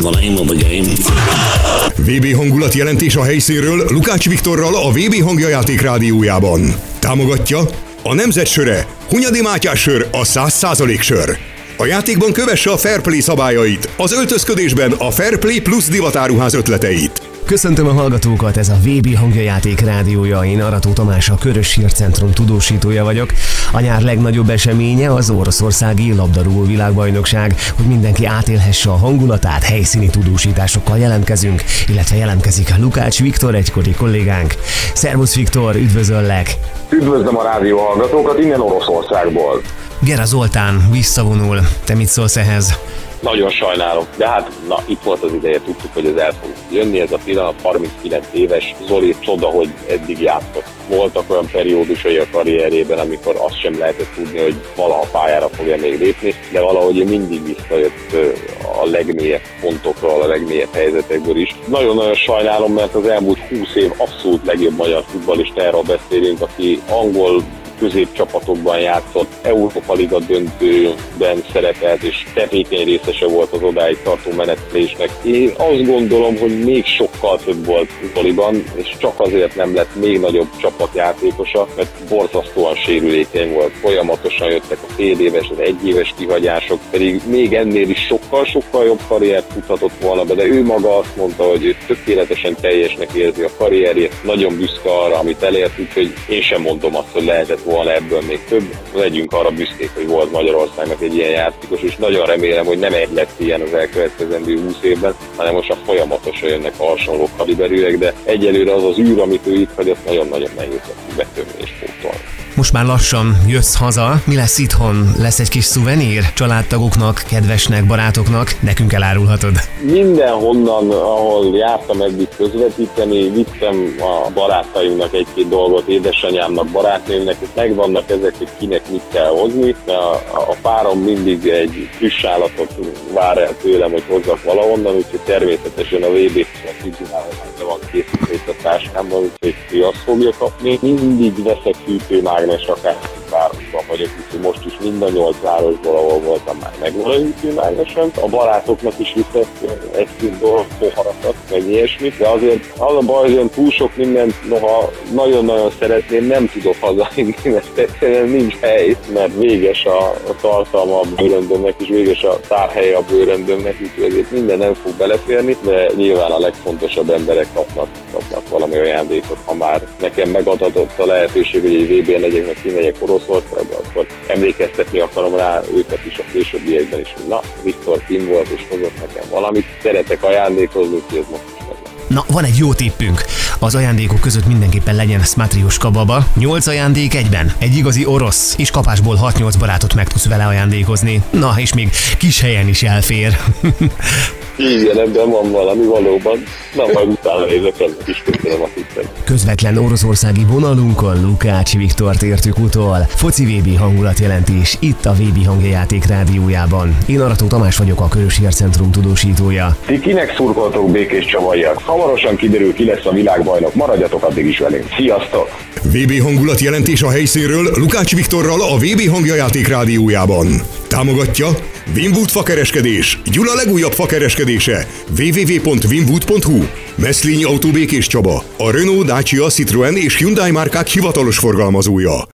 the name of the game. VB hangulat jelentés a helyszínről Lukács Viktorral a VB hangjajáték rádiójában. Támogatja a Nemzet söre, Hunyadi Mátyás sör, a 100% sör. A játékban kövesse a Fair Play szabályait, az öltözködésben a Fair Play Plus divatáruház ötleteit. Köszöntöm a hallgatókat, ez a VB hangjajáték rádiója, én Arató Tamás, a Körös Hírcentrum tudósítója vagyok. A nyár legnagyobb eseménye az oroszországi labdarúgó világbajnokság, hogy mindenki átélhesse a hangulatát, helyszíni tudósításokkal jelentkezünk, illetve jelentkezik Lukács Viktor, egykori kollégánk. Szervusz Viktor, üdvözöllek! Üdvözlöm a rádió hallgatókat innen Oroszországból. Gera Zoltán visszavonul, te mit szólsz ehhez? Nagyon sajnálom, de hát itt volt az ideje, tudtuk, hogy ez el fog jönni, ez a pillanat, 39 éves, Zoli csoda, hogy eddig játszott. Voltak olyan periódusai a karrierében, amikor azt sem lehetett tudni, hogy valaha pályára fogja még lépni, de valahogy mindig visszajött a legmélyebb pontokról, a legmélyebb helyzetekből is. Nagyon-nagyon sajnálom, mert az elmúlt 20 év abszolút legjobb magyar futballistáról beszélünk, aki angol középcsapatokban játszott, Európa Liga döntőben szerepelt, és tevékeny részese volt az odáig tartó menetelésnek. Én azt gondolom, hogy még sokkal több volt Zoliban, és csak azért nem lett még nagyobb csapatjátékosa, mert borzasztóan sérülékeny volt. Folyamatosan jöttek a fél éves, az egyéves kihagyások, pedig még ennél is sokkal jobb karriert futhatott volna be, de ő maga azt mondta, hogy ő tökéletesen teljesnek érzi a karrierjét, nagyon büszke arra, amit elért, úgyhogy én sem mondom azt, hogy lehetett volna ebből még több. Legyünk arra büszkék, hogy volt Magyarországnak egy ilyen játékos, és nagyon remélem, hogy nem egy lett ilyen az elkövetkezendő 20 évben, hanem most folyamatosan jönnek a hasonló kaliberűek, de egyelőre az az űr, amit ő itt hagyott, nagyon-nagyon nehéz betömni és pótolni. Most már lassan jössz haza, mi lesz itthon? Lesz egy kis szuvenír családtagoknak, kedvesnek, barátoknak? Nekünk elárulhatod. Mindenhonnan, ahol jártam eddig közvetíteni, vittem a barátainknak egy-két dolgot, édesanyámnak, barátnőmnek, megvannak ezek, hogy kinek mit kell hozni. A párom mindig egy friss állatot vár el tőlem, hogy hozzak valahonnan, úgyhogy természetesen a VB-t van készítést a táskámban, úgyhogy ő azt fogja kapni. Mindig veszek hűtőmágnes, akár városban vagyok, úgyhogy most is mind a 8 városból, ahol voltam, már megvan a hűtőmágnesen. A barátoknak is viszek egy-két dolgot, poharakat, meg ilyesmit, de azért az a baj, hogy olyan túl sok mindent, noha nagyon-nagyon szeretném, nem tudok hazainni, mert egyszerűen nincs hely, mert véges a tartalma a bőröndömnek, és véges a tárhelye a bőröndömnek, úgyhogy ezért minden nem fog beleférni, de nyilván a legfontosabb emberek kapnak valami ajándékot. Ha már nekem megadatott a lehetőség, hogy egy VB-n legyek, meg kimegyek Oroszországba, akkor emlékeztetni akarom rá őket is a későbbiekben is, hogy Viktor kim volt és hozott nekem valamit. Szeretek ajándékozni, hogy ez most is meg. Na, van egy jó tippünk. Az ajándékok között mindenképpen legyen szmatriuska baba. 8 ajándék egyben. Egy igazi orosz, és kapásból 6-8 barátot meg tudsz vele ajándékozni. Na, és még kis helyen is elfér. Igen, ebben van valami valóban. Na, majd utána nézek, ennek is köszönöm a tippet. Közvetlen oroszországi vonalunkon Lukács Viktort értük utol. Foci VB hangulatjelentés itt a VB hangjajáték rádiójában. Én Arató Tamás vagyok, a Körös Hírcentrum tudósítója. Ti kinek szurkoltok, békés csavaiak? Hamarosan kiderül, ki lesz a világbajnok, maradjatok addig is velünk. Sziasztok! VB hangulat jelentés a helyszínről Lukács Viktorral a VB hangjajáték rádiójában. Támogatja Winwood fakereskedés, Gyula legújabb fakereskedése, www.winwood.hu. Meszlényi Autó Békés Csaba, a Renault, Dacia, Citroën és Hyundai márkák hivatalos forgalmazója.